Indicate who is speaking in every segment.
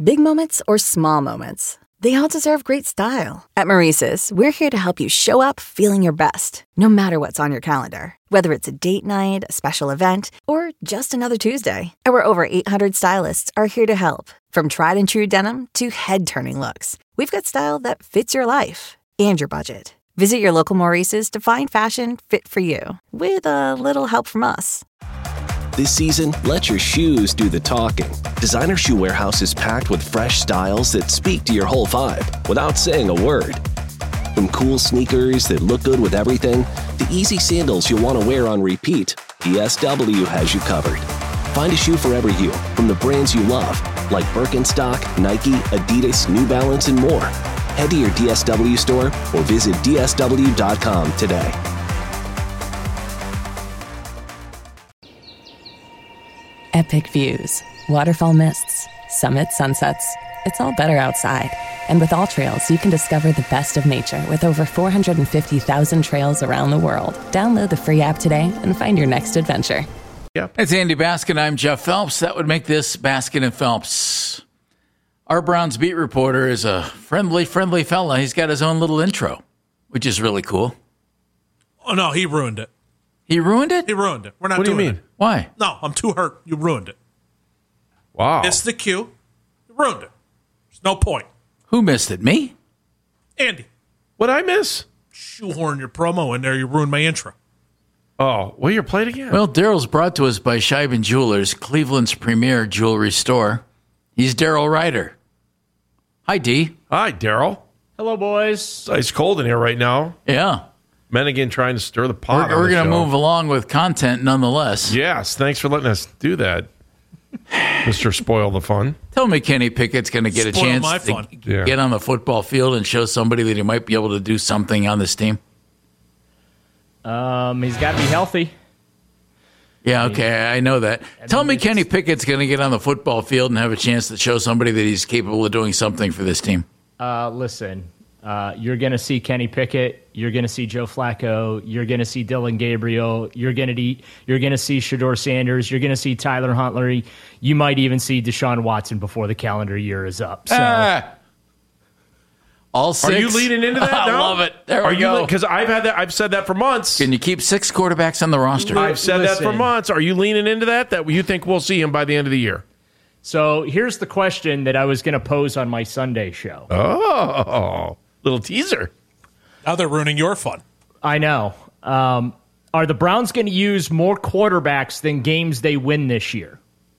Speaker 1: Big moments or small moments, they all deserve great style. At Maurice's, we're here to help you show up feeling your best, no matter what's on your calendar. Whether it's a date night, a special event, or just another Tuesday, our over 800 stylists are here to help. From tried and true denim to head-turning looks, we've got style that fits your life and your budget. Visit your local Maurice's to find fashion fit for you, with a little help from us.
Speaker 2: This season, let your shoes do the talking. Designer Shoe Warehouse is packed with fresh styles that speak to your whole vibe without saying a word. From cool sneakers that look good with everything, to easy sandals you'll want to wear on repeat, DSW has you covered. Find a shoe for every you, from the brands you love, like Birkenstock, Nike, Adidas, New Balance, and more. Head to your DSW store or visit DSW.com today.
Speaker 3: Epic views, waterfall mists, summit sunsets. It's all better outside. And with All Trails, you can discover the best of nature with over 450,000 trails around the world. Download the free app today and find your next adventure.
Speaker 4: Yep. It's Andy Baskin. I'm Jeff Phelps. That would make this Baskin and Phelps. Our Browns beat reporter is a friendly fella. He's got his own little intro, which is really cool.
Speaker 5: Oh, no, he ruined it.
Speaker 4: He ruined it?
Speaker 5: He ruined it. We're not
Speaker 4: what
Speaker 5: doing
Speaker 4: do you mean?
Speaker 5: it.
Speaker 4: Why?
Speaker 5: No, I'm too hurt. You ruined it.
Speaker 6: Wow.
Speaker 5: Missed the cue. You ruined it. There's no point.
Speaker 4: Who missed it? Me?
Speaker 5: Andy.
Speaker 6: What'd I miss?
Speaker 5: Shoehorn your promo in there. You ruined my intro.
Speaker 6: Oh, well, you're playing again.
Speaker 4: Well, Daryl's brought to us by Scheiben Jewelers, Cleveland's premier jewelry store. He's Daryl Ryder. Hi, D.
Speaker 6: Hi, Daryl.
Speaker 7: Hello, boys.
Speaker 6: It's ice cold in here right now.
Speaker 4: Yeah.
Speaker 6: Mennigan trying to stir the pot.
Speaker 4: We're going to move along with content nonetheless.
Speaker 6: Yes, thanks for letting us do that, Mr. Spoil the Fun.
Speaker 4: Tell me Kenny Pickett's going to get a chance to get on the football field and show somebody that he might be able to do something on this team.
Speaker 7: He's got to be healthy.
Speaker 4: Yeah, okay, I know that. Tell me Kenny Pickett's going to get on the football field and have a chance to show somebody that he's capable of doing something for this team.
Speaker 7: Listen, you're going to see Kenny Pickett. You're going to see Joe Flacco. You're going to see Dylan Gabriel. You're going to see Shedeur Sanders. You're going to see Tyler Huntley. You might even see Deshaun Watson before the calendar year is up. So.
Speaker 4: All six.
Speaker 6: Are you leading into that now?
Speaker 4: I love it. There we go.
Speaker 6: Because I've said that for months.
Speaker 4: Can you keep 6 quarterbacks on the roster?
Speaker 6: I've said that for months. Are you leaning into that you think we'll see him by the end of the year?
Speaker 7: So here's the question that I was going to pose on my Sunday show.
Speaker 6: Oh, little teaser.
Speaker 5: Now they're ruining your fun.
Speaker 7: I know. Are the Browns going to use more quarterbacks than games they win this year?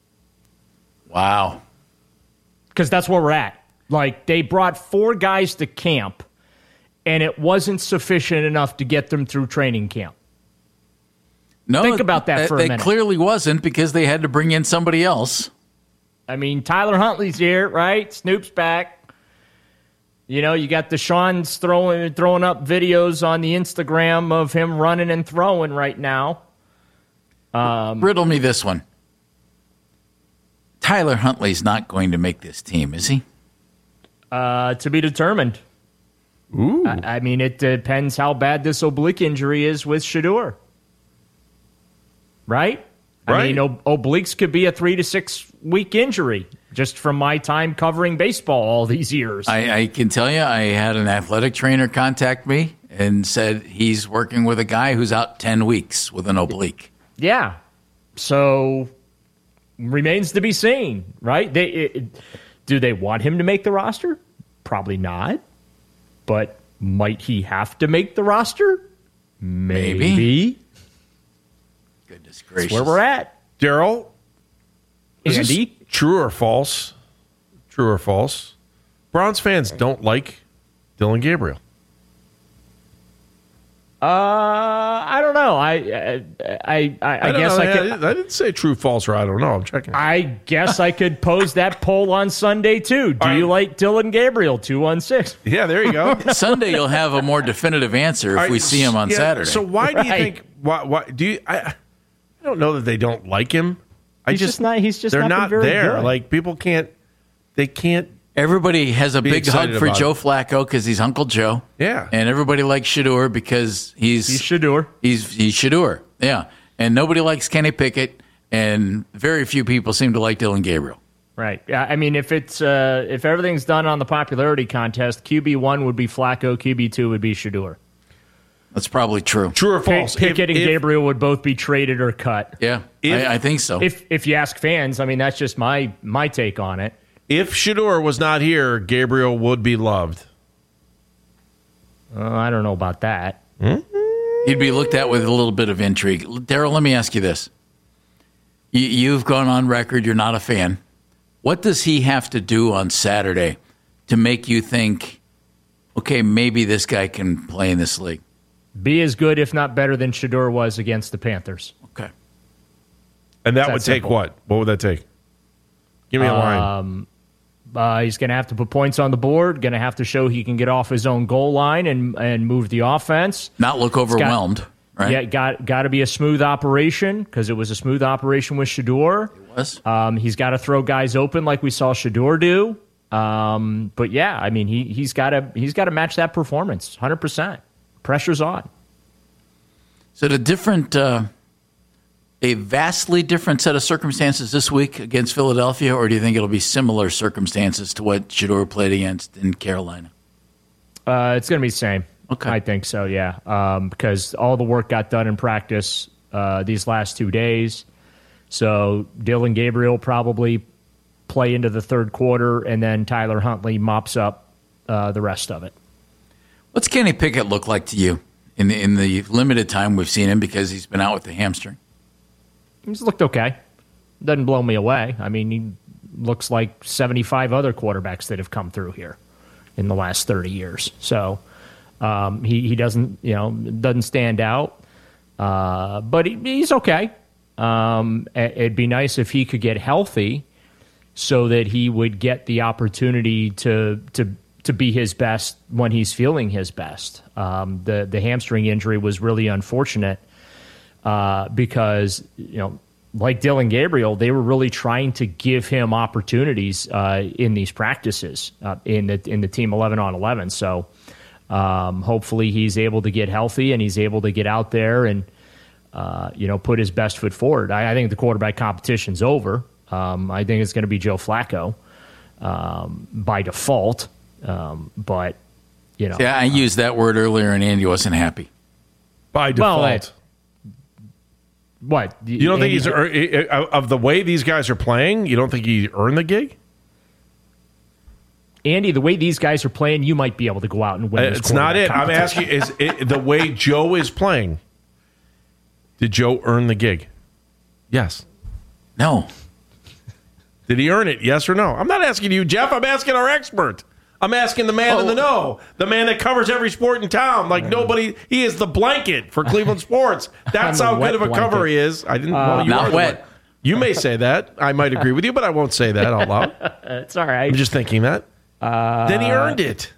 Speaker 4: Wow.
Speaker 7: Because that's where we're at. Like, they brought 4 guys to camp, and it wasn't sufficient enough to get them through training camp.
Speaker 4: No,
Speaker 7: think about that for a minute.
Speaker 4: It clearly wasn't because they had to bring in somebody else.
Speaker 7: I mean, Tyler Huntley's here, right? Snoop's back. You know, you got Deshaun's throwing up videos on the Instagram of him running and throwing right now.
Speaker 4: Riddle me this one. Tyler Huntley's not going to make this team, is he?
Speaker 7: To be determined.
Speaker 6: Ooh.
Speaker 7: I mean, it depends how bad this oblique injury is with Shedeur. Right? I mean, obliques could be a 3 to 6 week injury, just from my time covering baseball all these years.
Speaker 4: I can tell you, I had an athletic trainer contact me and said he's working with a guy who's out 10 weeks with an oblique.
Speaker 7: Yeah. So, remains to be seen, right? Do they want him to make the roster? Probably not. But might he have to make the roster? Maybe.
Speaker 4: Goodness gracious.
Speaker 7: That's where we're at.
Speaker 6: Daryl, is
Speaker 7: Andy?
Speaker 6: this true or false? True or false? Browns fans don't like Dylan Gabriel.
Speaker 7: I don't know. I guess I could.
Speaker 6: I didn't say true, false, or I don't know. I'm checking.
Speaker 7: I guess I could pose that poll on Sunday too. Do you like Dylan Gabriel? 216.
Speaker 6: Yeah, there you go.
Speaker 4: Sunday you'll have a more definitive answer if we see him on Saturday.
Speaker 6: So why do you think? Why do you? I don't know that they don't like him.
Speaker 7: He's just not
Speaker 6: they're not
Speaker 7: very
Speaker 6: there.
Speaker 7: good.
Speaker 6: Like people can't. They can't.
Speaker 4: Everybody has a big hug for Joe Flacco because he's Uncle Joe.
Speaker 6: Yeah.
Speaker 4: And everybody likes Shedeur because he's
Speaker 7: Shedeur.
Speaker 4: He's Shedeur. Yeah. And nobody likes Kenny Pickett, and very few people seem to like Dylan Gabriel.
Speaker 7: Right. I mean, if everything's done on the popularity contest, QB1 would be Flacco, QB2 would be Shedeur.
Speaker 4: That's probably true.
Speaker 6: True or false?
Speaker 7: Pickett and Gabriel would both be traded or cut.
Speaker 4: Yeah, I think so.
Speaker 7: If you ask fans, I mean, that's just my take on it.
Speaker 6: If Shedeur was not here, Gabriel would be loved.
Speaker 7: I don't know about that.
Speaker 4: He'd be looked at with a little bit of intrigue. Daryl, let me ask you this. You've gone on record, you're not a fan. What does he have to do on Saturday to make you think, okay, maybe this guy can play in this league?
Speaker 7: Be as good, if not better, than Shedeur was against the Panthers.
Speaker 4: Okay.
Speaker 6: And that would take what? What would that take? Give me a line.
Speaker 7: He's going to have to put points on the board, going to have to show he can get off his own goal line and move the offense.
Speaker 4: Not look overwhelmed, right?
Speaker 7: Yeah, got to be a smooth operation because it was a smooth operation with Shedeur.
Speaker 4: It was.
Speaker 7: He's got to throw guys open like we saw Shedeur do. But yeah, I mean he's got to match that performance 100%. Pressure's on.
Speaker 4: So a vastly different set of circumstances this week against Philadelphia, or do you think it'll be similar circumstances to what Shedeur played against in Carolina?
Speaker 7: It's going to be the same.
Speaker 4: Okay.
Speaker 7: I think so, yeah. Because all the work got done in practice these last 2 days. So Dillon Gabriel probably play into the third quarter, and then Tyler Huntley mops up the rest of it.
Speaker 4: What's Kenny Pickett look like to you in the limited time we've seen him because he's been out with the hamstring?
Speaker 7: He's looked okay. Doesn't blow me away. I mean, he looks like 75 other quarterbacks that have come through here in the last 30 years. So he doesn't stand out, but he's okay. It'd be nice if he could get healthy so that he would get the opportunity to be his best when he's feeling his best. The hamstring injury was really unfortunate because, like Dillon Gabriel, they were really trying to give him opportunities in these practices in the team 11 on 11. So hopefully he's able to get healthy and he's able to get out there and put his best foot forward. I think the quarterback competition's over. I think it's going to be Joe Flacco by default. But
Speaker 4: I used that word earlier and Andy wasn't happy.
Speaker 6: By default.
Speaker 7: Well, what?
Speaker 6: You don't think he's of the way these guys are playing? You don't think he earned the gig?
Speaker 7: Andy, the way these guys are playing, you might be able to go out and win.
Speaker 6: It's not it. I'm asking: is it the way Joe is playing? Did Joe earn the gig? Yes.
Speaker 4: No.
Speaker 6: Did he earn it? Yes or no? I'm not asking you, Jeff. I'm asking our expert. I'm asking the man in the know, the man that covers every sport in town. Like nobody, he is the blanket for Cleveland sports. That's how good of a cover he is. I didn't. Well, you
Speaker 4: not wet.
Speaker 6: You may say that. I might agree with you, but I won't say that out loud.
Speaker 7: It's all right.
Speaker 6: I'm just thinking that. Then he earned it.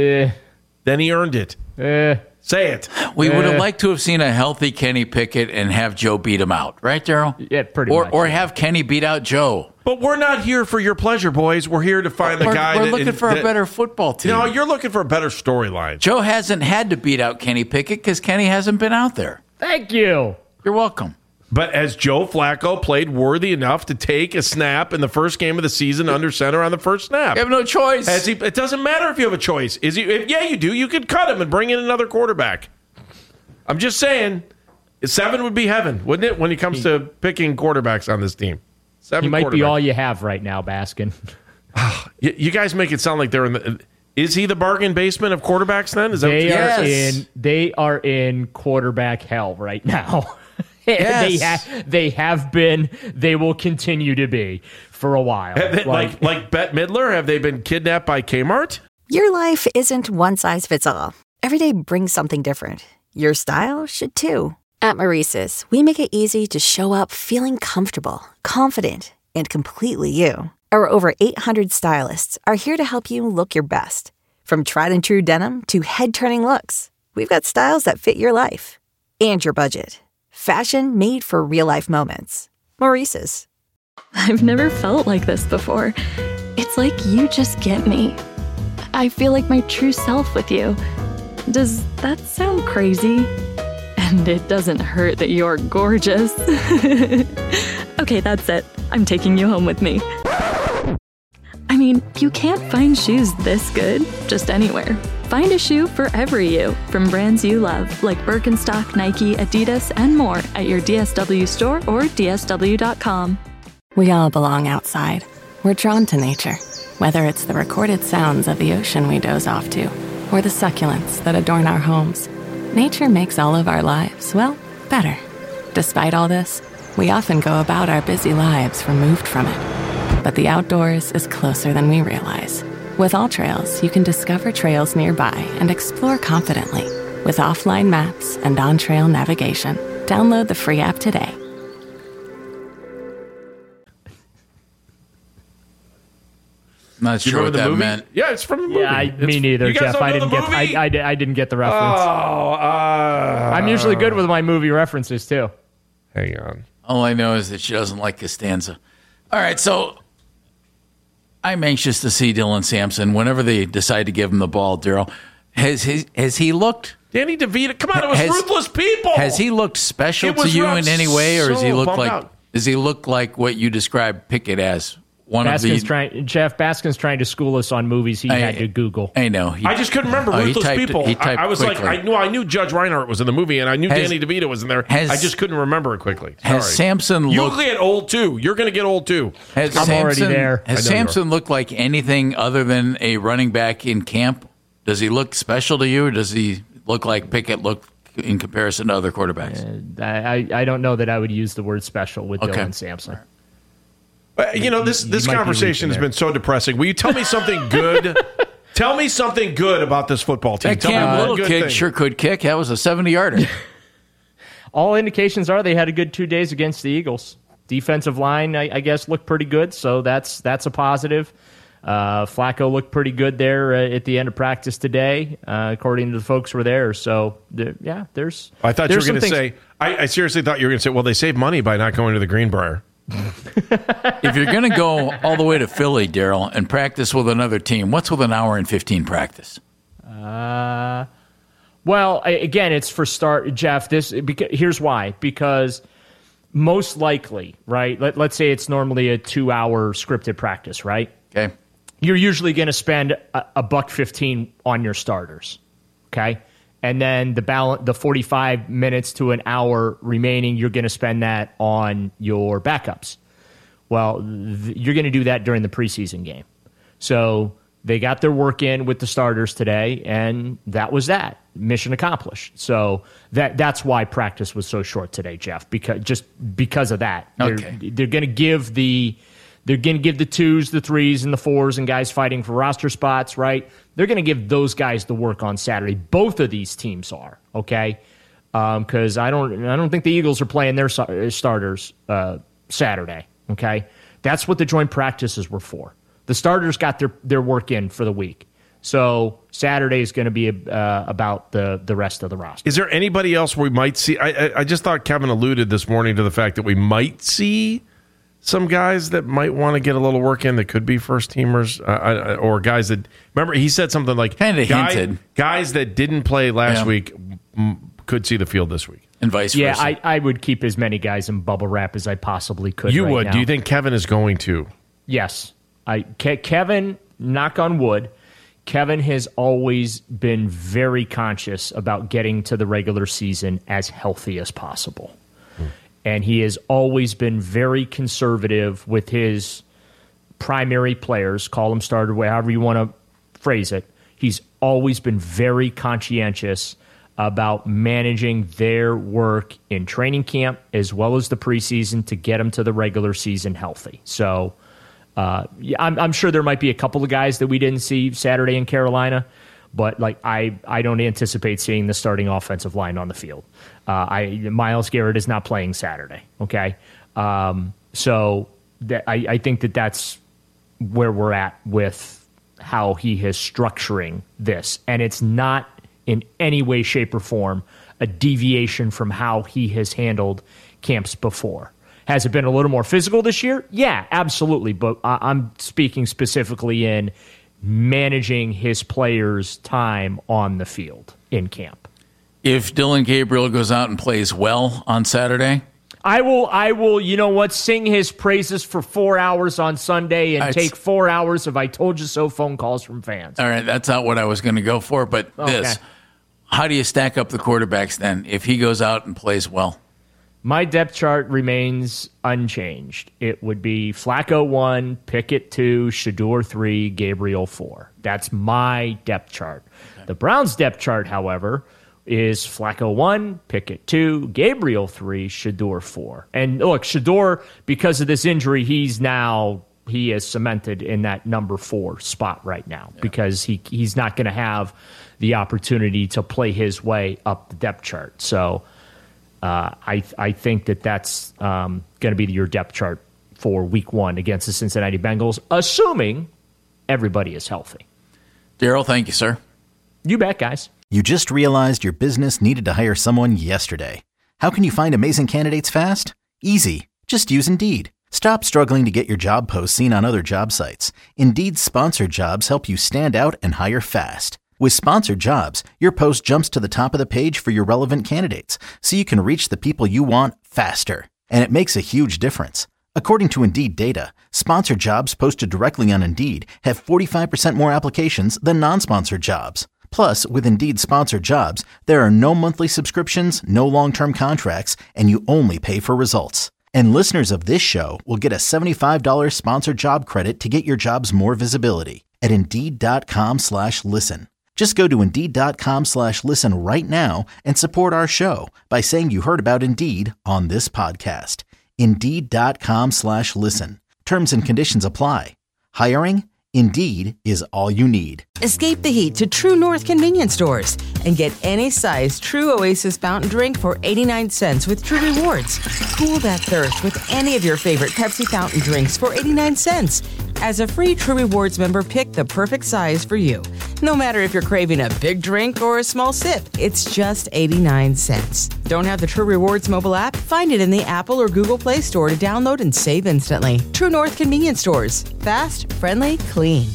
Speaker 6: Then he earned it. Say it.
Speaker 4: We would have liked to have seen a healthy Kenny Pickett and have Joe beat him out, right, Daryl?
Speaker 7: Yeah, pretty much.
Speaker 4: Or have Kenny beat out Joe.
Speaker 6: But we're not here for your pleasure, boys. We're here to find the guy.
Speaker 4: We're looking for a better football team.
Speaker 6: No, you're looking for a better storyline.
Speaker 4: Joe hasn't had to beat out Kenny Pickett because Kenny hasn't been out there.
Speaker 7: Thank you.
Speaker 4: You're welcome.
Speaker 6: But has Joe Flacco played worthy enough to take a snap in the first game of the season under center on the first snap?
Speaker 4: You have no choice.
Speaker 6: It doesn't matter if you have a choice. Yeah, you do. You could cut him and bring in another quarterback. I'm just saying, 7 would be heaven, wouldn't it, when it comes to picking quarterbacks on this team? 7
Speaker 7: He might be all you have right now, Baskin.
Speaker 6: You guys make it sound like they're in the... Is he the bargain basement of quarterbacks then? Is that
Speaker 7: they are in quarterback hell right now.
Speaker 4: Yes.
Speaker 7: They have been. They will continue to be for a while.
Speaker 6: Like Bette Midler? Have they been kidnapped by Kmart?
Speaker 1: Your life isn't one size fits all. Every day brings something different. Your style should too. At Maurice's, we make it easy to show up feeling comfortable, confident, and completely you. Our over 800 stylists are here to help you look your best. From tried and true denim to head-turning looks, we've got styles that fit your life and your budget. Fashion made for real-life moments. Maurice's.
Speaker 8: I've never felt like this before. It's like you just get me. I feel like my true self with you. Does that sound crazy? And it doesn't hurt that you're gorgeous. Okay, that's it. I'm taking you home with me. mean, you can't find shoes this good just anywhere. Find a shoe for every you from brands you love, like Birkenstock, Nike, Adidas, and more at your DSW store or DSW.com.
Speaker 3: We all belong outside. We're drawn to nature, whether it's the recorded sounds of the ocean we doze off to, or the succulents that adorn our homes. Nature makes all of our lives, well, better. Despite all this, we often go about our busy lives removed from it. But the outdoors is closer than we realize. With AllTrails, you can discover trails nearby and explore confidently. With offline maps and on-trail navigation, download the free app today.
Speaker 4: Not sure what that meant.
Speaker 6: Yeah, it's from the movie.
Speaker 7: Yeah, me neither, Jeff. I didn't get the reference. I'm usually good with my movie references too.
Speaker 6: Hang on.
Speaker 4: All I know is that she doesn't like Costanza. All right, so I'm anxious to see Dylan Sampson whenever they decide to give him the ball, Daryl. Has he looked?
Speaker 6: Danny DeVito, come on, it was Ruthless People.
Speaker 4: Has he looked special to you in any way, or does he look like what you described Pickett as?
Speaker 7: Jeff Baskin's trying to school us on movies he had to Google.
Speaker 4: I know.
Speaker 6: I just couldn't remember Ruthless People. I was
Speaker 4: quickly.
Speaker 6: like, I knew Judge Reinhardt was in the movie, and I knew Danny DeVito was in there. I just couldn't remember it quickly. Sorry.
Speaker 4: Has Sampson
Speaker 6: You'll get old, too. You're going to get old, too.
Speaker 7: I'm already there.
Speaker 4: Has Sampson looked like anything other than a running back in camp? Does he look special to you, or does he look like Pickett looked in comparison to other quarterbacks?
Speaker 7: I don't know that I would use the word special with Dylan Sampson.
Speaker 6: This conversation has been so depressing. Will you tell me something good? Tell me something good about this football team.
Speaker 4: That Cam Little kid sure could kick. That was a 70-yarder.
Speaker 7: All indications are they had a good 2 days against the Eagles. Defensive line, I guess, looked pretty good, so that's a positive. Flacco looked pretty good there at the end of practice today, according to the folks who were there. So, there's.
Speaker 6: I thought you were going to say. I seriously thought you were going to say, well, they saved money by not going to the Greenbrier.
Speaker 4: If you're going to go all the way to Philly, Daryl, and practice with another team, what's with an hour and 15 practice?
Speaker 7: Well, again, it's for start, Jeff. Here's why. Because most likely, right? Let's say it's normally a 2-hour scripted practice, right?
Speaker 4: Okay.
Speaker 7: You're usually going to spend $1.15 on your starters, okay? And then the 45 minutes to an hour remaining, you're going to spend that on your backups. Well, you're going to do that during the preseason game. So they got their work in with the starters today, and that was that. Mission accomplished. So that's why practice was so short today, Jeff, because of that.
Speaker 4: Okay.
Speaker 7: They're going to give the 2s, the 3s, and the 4s, and guys fighting for roster spots, right? They're going to give those guys the work on Saturday. Both of these teams are, okay? Because I don't think the Eagles are playing their starters Saturday, okay? That's what the joint practices were for. The starters got their work in for the week. So Saturday is going to be about the rest of the roster.
Speaker 6: Is there anybody else we might see? I just thought Kevin alluded this morning to the fact that we might see some guys that might want to get a little work in that could be first teamers, or guys that, remember, he said something like
Speaker 4: kind of hinted.
Speaker 6: Guys that didn't play last week could see the field this week.
Speaker 4: And vice versa.
Speaker 7: Yeah, I would keep as many guys in bubble wrap as I possibly could.
Speaker 6: You
Speaker 7: right
Speaker 6: would?
Speaker 7: now.
Speaker 6: Do you think Kevin is going to?
Speaker 7: Yes. Kevin, knock on wood, Kevin has always been very conscious about getting to the regular season as healthy as possible. And he has always been very conservative with his primary players, call them starter, however you want to phrase it. He's always been very conscientious about managing their work in training camp as well as the preseason to get them to the regular season healthy. So I'm sure there might be a couple of guys that we didn't see Saturday in Carolina, but I don't anticipate seeing the starting offensive line on the field. Myles Garrett is not playing Saturday. Okay, so I think that's where we're at with how he is structuring this, and it's not in any way, shape, or form a deviation from how he has handled camps before. Has it been a little more physical this year? Yeah, absolutely. But I'm speaking specifically in managing his players' time on the field in camp.
Speaker 4: If Dylan Gabriel goes out and plays well on Saturday,
Speaker 7: I will, you know what, sing his praises for 4 hours on Sunday and take 4 hours of I told you so phone calls from fans.
Speaker 4: All right, that's not what I was going to go for, but this. How do you stack up the quarterbacks then if he goes out and plays well?
Speaker 7: My depth chart remains unchanged. It would be Flacco 1, Pickett 2, Shedeur 3, Gabriel 4. That's my depth chart. Okay. The Browns' depth chart, however, is Flacco 1, Pickett 2, Gabriel 3, Shedeur 4. And look, Shedeur, because of this injury, he is cemented in that number 4 spot right now because he's not going to have the opportunity to play his way up the depth chart. So I think that's going to be your depth chart for week 1 against the Cincinnati Bengals, assuming everybody is healthy.
Speaker 4: Daryl, thank you, sir.
Speaker 7: You bet, guys.
Speaker 9: You just realized your business needed to hire someone yesterday. How can you find amazing candidates fast? Easy. Just use Indeed. Stop struggling to get your job posts seen on other job sites. Indeed's sponsored jobs help you stand out and hire fast. With sponsored jobs, your post jumps to the top of the page for your relevant candidates, so you can reach the people you want faster. And it makes a huge difference. According to Indeed data, sponsored jobs posted directly on Indeed have 45% more applications than non-sponsored jobs. Plus, with Indeed sponsored jobs, there are no monthly subscriptions, no long-term contracts, and you only pay for results. And listeners of this show will get a $75 sponsored job credit to get your jobs more visibility at Indeed.com/listen. Just go to Indeed.com/listen right now and support our show by saying you heard about Indeed on this podcast. Indeed.com/listen. Terms and conditions apply. Hiring? Indeed is all you need.
Speaker 10: Escape the heat to True North convenience stores and get any size True Oasis fountain drink for 89 cents with True Rewards. Cool that thirst with any of your favorite Pepsi fountain drinks for 89 cents. As a free True Rewards member, pick the perfect size for you. No matter if you're craving a big drink or a small sip, it's just 89 cents. Don't have the True Rewards mobile app? Find it in the Apple or Google Play Store to download and save instantly. True North convenience stores. Fast, friendly, clean.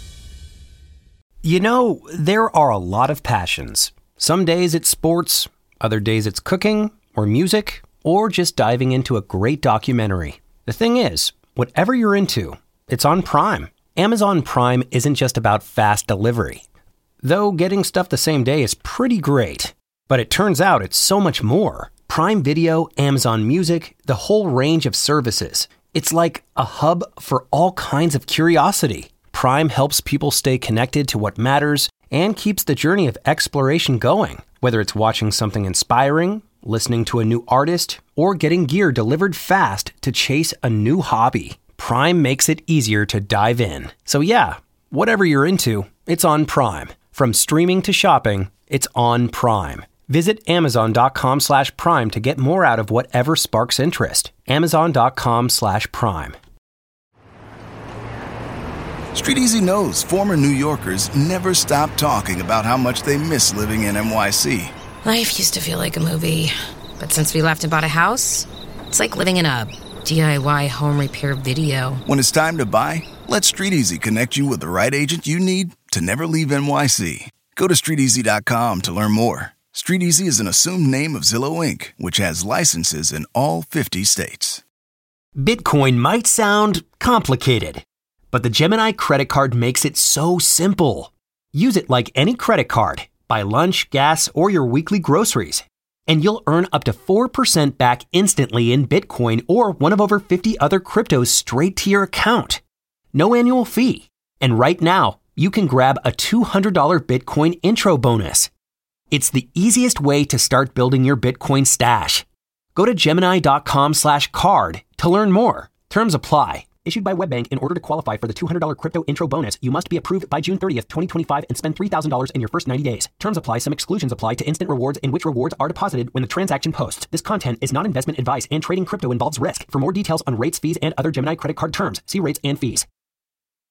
Speaker 11: You know, there are a lot of passions. Some days it's sports, other days it's cooking, or music, or just diving into a great documentary. The thing is, whatever you're into, it's on Prime. Amazon Prime isn't just about fast delivery. Though getting stuff the same day is pretty great. But it turns out it's so much more. Prime Video, Amazon Music, the whole range of services. It's like a hub for all kinds of curiosity. Prime helps people stay connected to what matters and keeps the journey of exploration going. Whether it's watching something inspiring, listening to a new artist, or getting gear delivered fast to chase a new hobby, Prime makes it easier to dive in. So yeah, whatever you're into, it's on Prime. From streaming to shopping, it's on Prime. Visit Amazon.com/Prime to get more out of whatever sparks interest. Amazon.com/Prime.
Speaker 12: Street Easy knows former New Yorkers never stop talking about how much they miss living in NYC.
Speaker 13: Life used to feel like a movie, but since we left and bought a house, it's like living in a DIY home repair video.
Speaker 12: When it's time to buy, let Street Easy connect you with the right agent you need to never leave NYC. Go to StreetEasy.com to learn more. Street Easy is an assumed name of Zillow Inc., which has licenses in all 50 states.
Speaker 11: Bitcoin might sound complicated, but the Gemini credit card makes it so simple. Use it like any credit card. Buy lunch, gas, or your weekly groceries, and you'll earn up to 4% back instantly in Bitcoin or one of over 50 other cryptos straight to your account. No annual fee. And right now, you can grab a $200 Bitcoin intro bonus. It's the easiest way to start building your Bitcoin stash. Go to Gemini.com/card to learn more. Terms apply. Issued by WebBank. In order to qualify for the $200 crypto intro bonus, you must be approved by June 30th, 2025 and spend $3,000 in your first 90 days. Terms apply. Some exclusions apply to instant rewards in which rewards are deposited when the transaction posts. This content is not investment advice and trading crypto involves risk. For more details on rates, fees, and other Gemini credit card terms, see rates and fees.